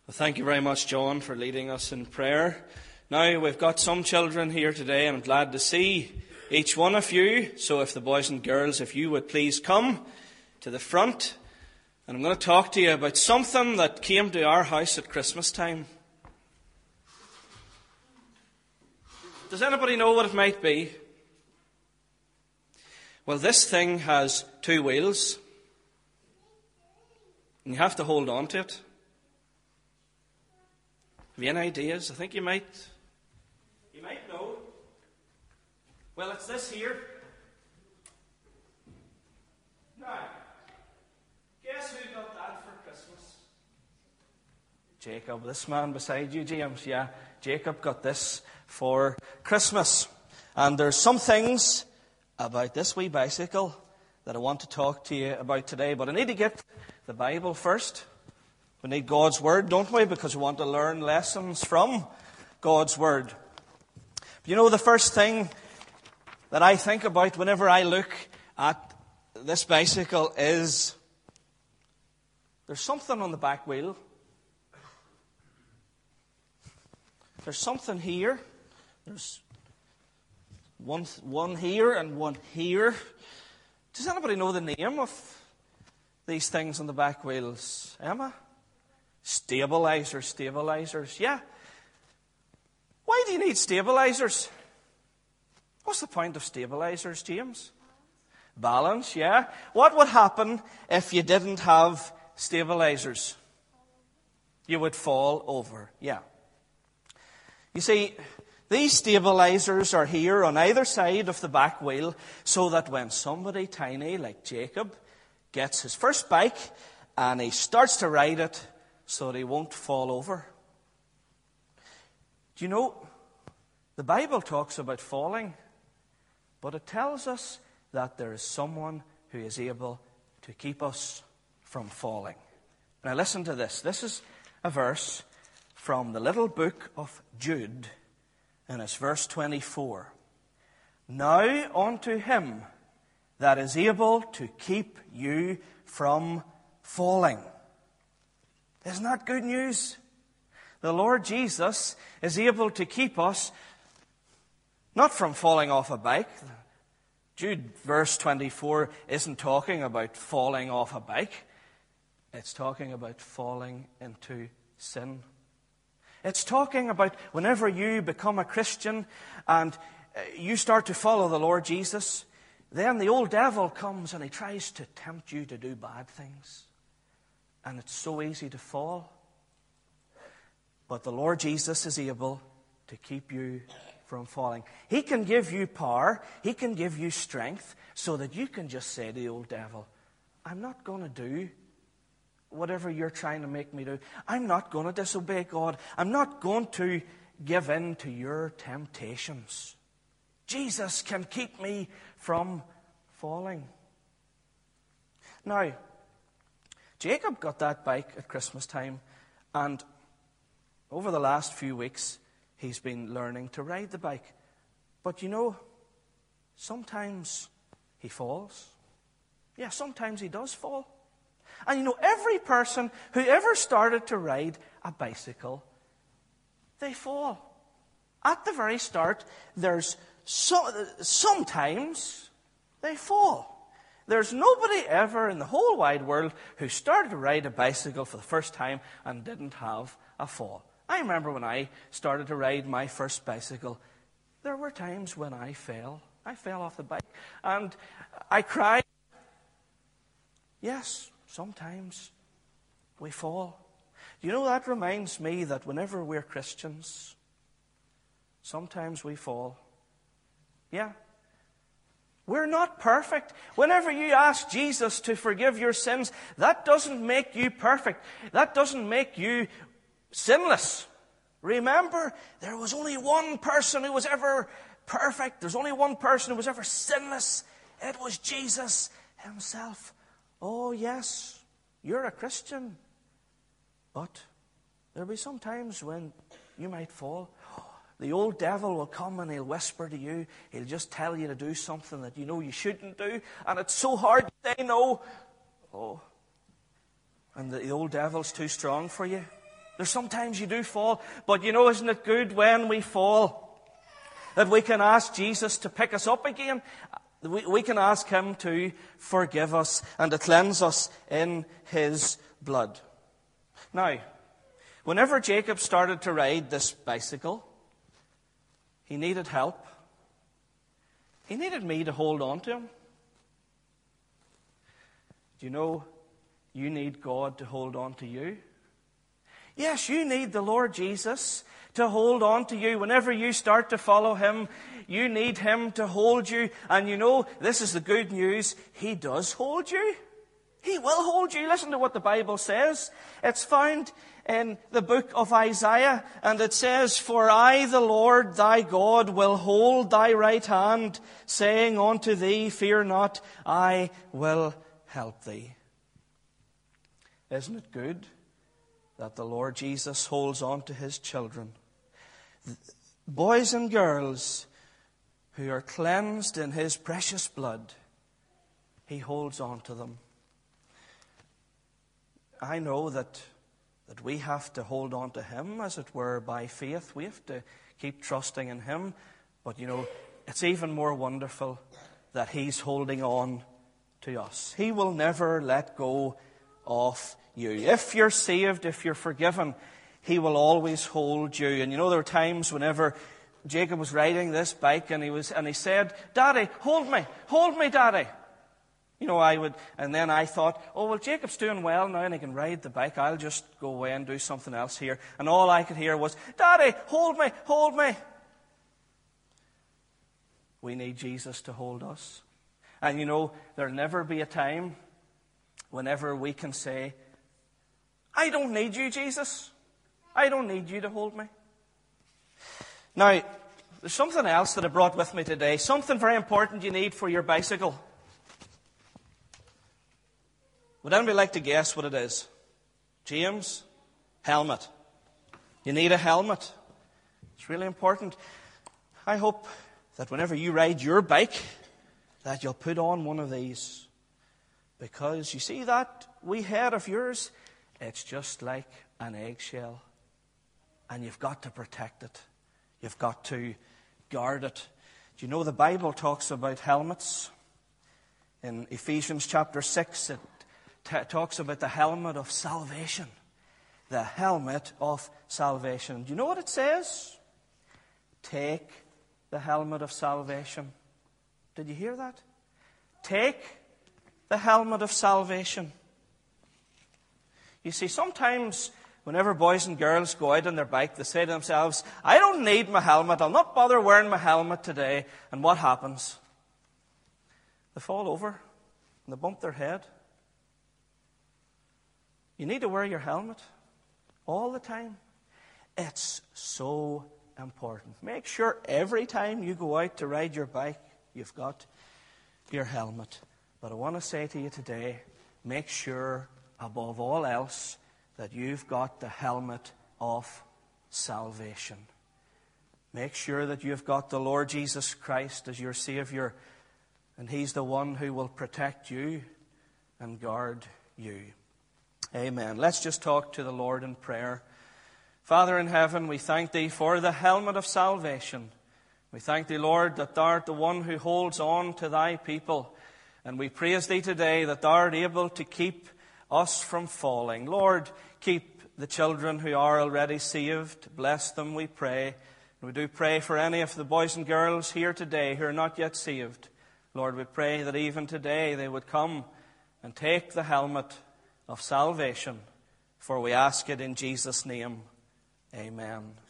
Well, thank you very much, John, for leading us in prayer. Now, we've got some children here today, and I'm glad to see each one of you. So if the boys and girls, if you would please come to the front. And I'm going to talk to you about something that came to our house at Christmas time. Does anybody know what it might be? Well, this thing has two wheels. And you have to hold on to it. Have you any ideas? I think you might know. Well, it's this here. Now, guess who got that for Christmas? Jacob, this man beside you, James. Yeah, Jacob got this for Christmas. And there's some things about this wee bicycle that I want to talk to you about today. But I need to get the Bible first. We need God's Word, don't we? Because we want to learn lessons from God's Word. You know, the first thing that I think about whenever I look at this bicycle is there's something on the back wheel. There's something here. There's one here and one here. Does anybody know the name of these things on the back wheels? Emma? Stabilizers. Yeah. Why do you need stabilizers? What's the point of stabilizers, James? Balance, yeah. What would happen if you didn't have stabilizers? You would fall over, yeah. You see, these stabilizers are here on either side of the back wheel so that when somebody tiny like Jacob gets his first bike and he starts to ride it, so that he won't fall over. Do you know, the Bible talks about falling, but it tells us that there is someone who is able to keep us from falling. Now listen to this. This is a verse from the little book of Jude, and it's verse 24. Now unto him that is able to keep you from falling. Isn't that good news? The Lord Jesus is able to keep us not from falling off a bike. Jude verse 24 isn't talking about falling off a bike. It's talking about falling into sin. It's talking about whenever you become a Christian and you start to follow the Lord Jesus, then the old devil comes and he tries to tempt you to do bad things. And it's so easy to fall. But the Lord Jesus is able to keep you from falling. He can give you power. He can give you strength so that you can just say to the old devil, I'm not going to do whatever you're trying to make me do. I'm not going to disobey God. I'm not going to give in to your temptations. Jesus can keep me from falling. Now, Jacob got that bike at Christmas time, and over the last few weeks, he's been learning to ride the bike. But you know, sometimes he falls. Yeah, sometimes he does fall. And you know, every person who ever started to ride a bicycle, they fall. At the very start, sometimes they fall. There's nobody ever in the whole wide world who started to ride a bicycle for the first time and didn't have a fall. I remember when I started to ride my first bicycle, there were times when I fell. I fell off the bike and I cried. Yes, sometimes we fall. You know, that reminds me that whenever we're Christians, sometimes we fall. Yeah. We're not perfect. Whenever you ask Jesus to forgive your sins, that doesn't make you perfect. That doesn't make you sinless. Remember, there was only one person who was ever perfect. There's only one person who was ever sinless. It was Jesus himself. Oh, yes, you're a Christian. But there'll be some times when you might fall. The old devil will come and he'll whisper to you. He'll just tell you to do something that you know you shouldn't do. And it's so hard to say no. Oh. And the old devil's too strong for you. There's sometimes you do fall, but isn't it good when we fall that we can ask Jesus to pick us up again? We can ask Him to forgive us and to cleanse us in His blood. Now, whenever Jacob started to ride this bicycle, he needed help. He needed me to hold on to him. Do you know you need God to hold on to you? Yes, you need the Lord Jesus to hold on to you. Whenever you start to follow Him, you need Him to hold you. And this is the good news. He does hold you. He will hold you. Listen to what the Bible says. It's found in the book of Isaiah, and it says, "For I, the Lord thy God, will hold thy right hand, saying unto thee, Fear not, I will help thee." Isn't it good that the Lord Jesus holds on to His children? Boys and girls who are cleansed in His precious blood, He holds on to them. I know that we have to hold on to Him, as it were, by faith. We have to keep trusting in Him. But, it's even more wonderful that He's holding on to us. He will never let go of you. If you're saved, if you're forgiven, He will always hold you. And there were times whenever Jacob was riding this bike and he said, "Daddy, hold me, Daddy." And then I thought, oh, well, Jacob's doing well now and he can ride the bike. I'll just go away and do something else here. And all I could hear was, "Daddy, hold me, hold me." We need Jesus to hold us. And there'll never be a time whenever we can say, "I don't need you, Jesus. I don't need you to hold me." Now, there's something else that I brought with me today. Something very important you need for your bicycle. Would anybody like to guess what it is? James? Helmet. You need a helmet. It's really important. I hope that whenever you ride your bike, that you'll put on one of these. Because you see that wee head of yours? It's just like an eggshell. And you've got to protect it. You've got to guard it. Do you know the Bible talks about helmets? In Ephesians chapter 6, it talks about the helmet of salvation. The helmet of salvation. Do you know what it says? Take the helmet of salvation. Did you hear that? Take the helmet of salvation. You see, sometimes whenever boys and girls go out on their bike, they say to themselves, "I don't need my helmet. I'll not bother wearing my helmet today." And what happens? They fall over and they bump their head. You need to wear your helmet all the time. It's so important. Make sure every time you go out to ride your bike, you've got your helmet. But I want to say to you today, make sure, above all else, that you've got the helmet of salvation. Make sure that you've got the Lord Jesus Christ as your Savior, and He's the one who will protect you and guard you. Amen. Let's just talk to the Lord in prayer. Father in heaven, we thank Thee for the helmet of salvation. We thank Thee, Lord, that Thou art the one who holds on to Thy people. And we praise Thee today that Thou art able to keep us from falling. Lord, keep the children who are already saved. Bless them, we pray. And we do pray for any of the boys and girls here today who are not yet saved. Lord, we pray that even today they would come and take the helmet of salvation. For we ask it in Jesus' name. Amen.